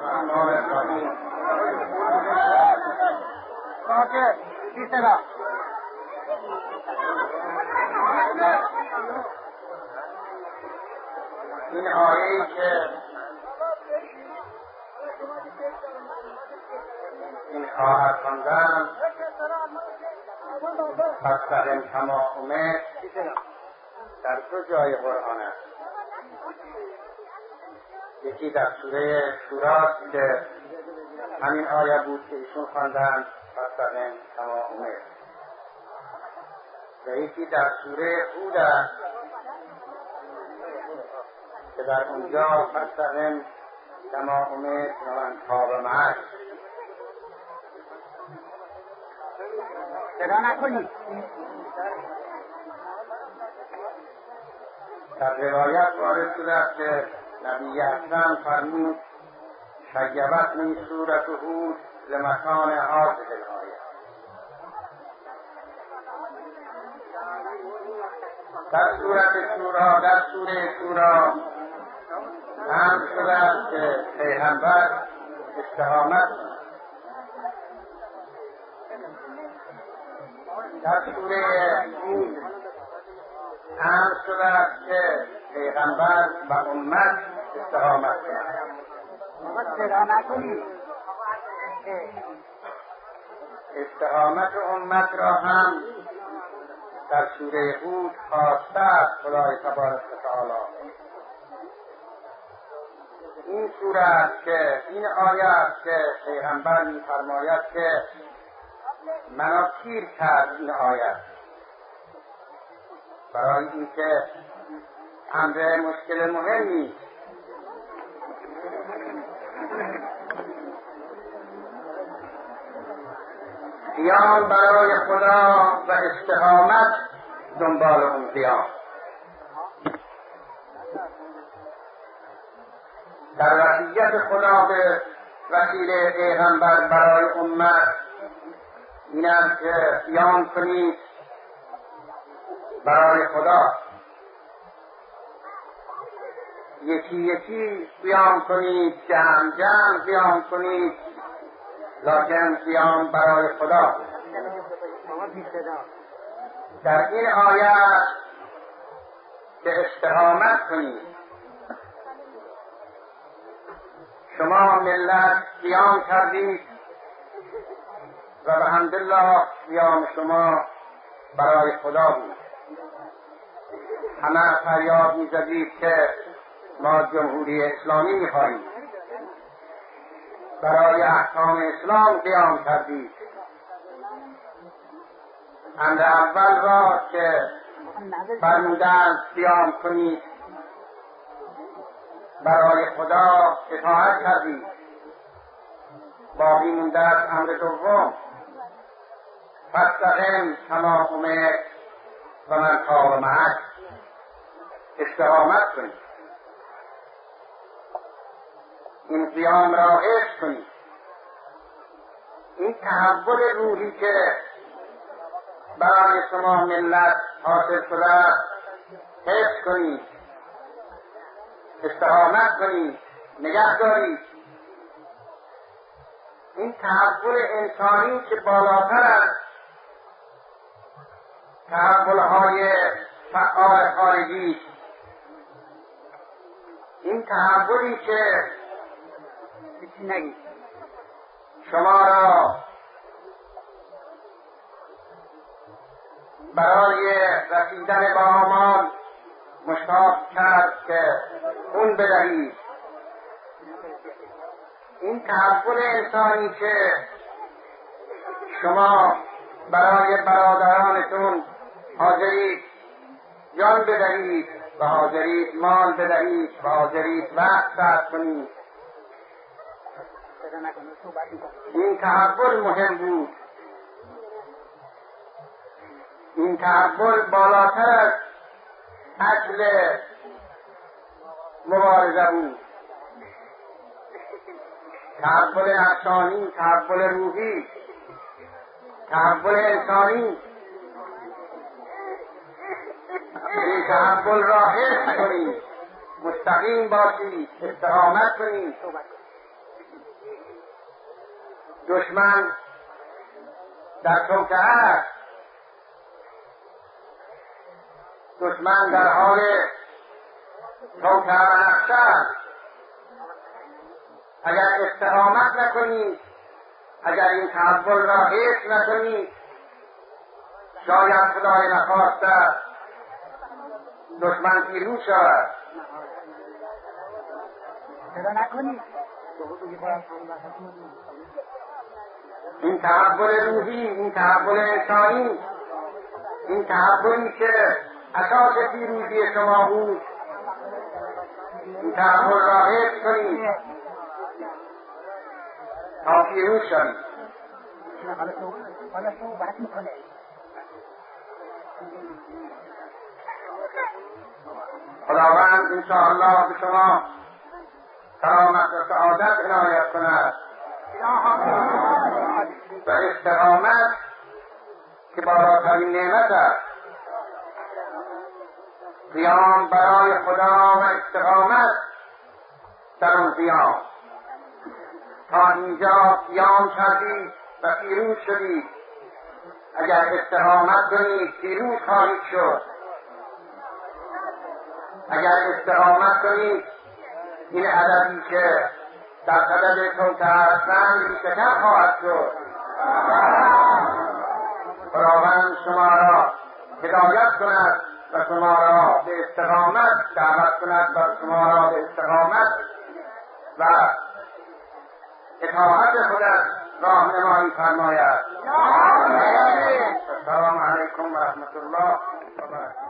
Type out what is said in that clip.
الرحمن الرحیم. این آیه‌ای که این خواهر خواندن فاستقم کما امرت در دو جای قرآن است. یکی در سوره شوراست که همین آیه بود که ایشون خواندن فاستقم کما امرت، و یکی در سوره هود است که در اونجا فاستقم کما امرت و من تاب معک. صدا نکنید. در روایت وارد شده است که نبی اکرم فرمود شیبتنی سورة هود لمکان هذه الآیه. در سوره شورا هم شده است که پیغمبر استقامت، در سوره هود هم شده است که پیغمبر و امت استقامت کنند. استقامت امت را هم در سوره هود خواسته است خدای تبارک و تعالی. این سوره است که این آیه است که پیغمبر می‌فرماید که منو پیر کرد این آیه، برای اینکه امر مشکل مهمی قیام برای خدا و استقامت دنبال اون قیام. در وصیت خدا به وسیله پیغمبر برای امت این است که قیام کنید برای خدا، یکی یکی قیام کنید، جمع جمع قیام کنید، لکن قیام برای خدا. در این آیه که استقامت کنید، شما ملت قیام کردید و الحمدلله قیام شما برای خدا بود. همه فریاد می‌زدید که ما جمهوری اسلامی می‌خواهیم، برای احکام اسلام قیام کردید. امر اول را که فرمودند قیام کنید برای خدا اطاعت کردید. باقی مونده است امر دوم، فاستقم کما امرت و من تاب معک. استقامت کنید، این قیام را حفظ کنید. این تحول روحی که برای شما ملت حاصل شده است حفظ کنید، استقامت کنید، نگه دارید. این تحول انسانی که بالاتر از تحولهای فعال خارجی، این تحولی که شما را برای رسیدن به آمال مشتاق کرد که خون بدهید، این تحول انسانی که شما برای برادرانتون حاضرید جان بدهید و حاضرید مال بدهید و حاضرید وقت صرف کنید، این تحول مهم بود. این تحول بالاتر از اصل مبارزه بود. تحول نفسانی، تحول روحی، تحول انسانی. این تحول را حفظ کنید، مستقیم باشید، استقامت کنید. دشمن در توطئه است. دشمن در حال توطئه و نقشه است. اگر استقامت نکنید، اگر این تحول را حفظ نکنید، شاید خدای نخواسته دشمن پیروز شود. این تحول روحی، این تحول انسانی، این تحولی که اساس پیروزی شما بود، این تحول را حفظ کنید تا پیروز شوید. خداوند انشاءالله به شما کرامت و سعادت عنایت کند و استقامت که بالاترین نعمت است. قیام برای خدا و استقامت در اون قیام. تا اینجا قیام کردید و پیروز شدید. اگر استقامت کنید پیروز خواهید شد. اگر استقامت کنید این عددی که در عدد توطئه هستند بیشتر خواهد شد. خداوند شما را هدایت کند و شما را به استقامت دعوت کند و شما را به استقامت و اطاعت خودت راهنمایی فرماید. السلام علیکم و رحمت الله و برکاته.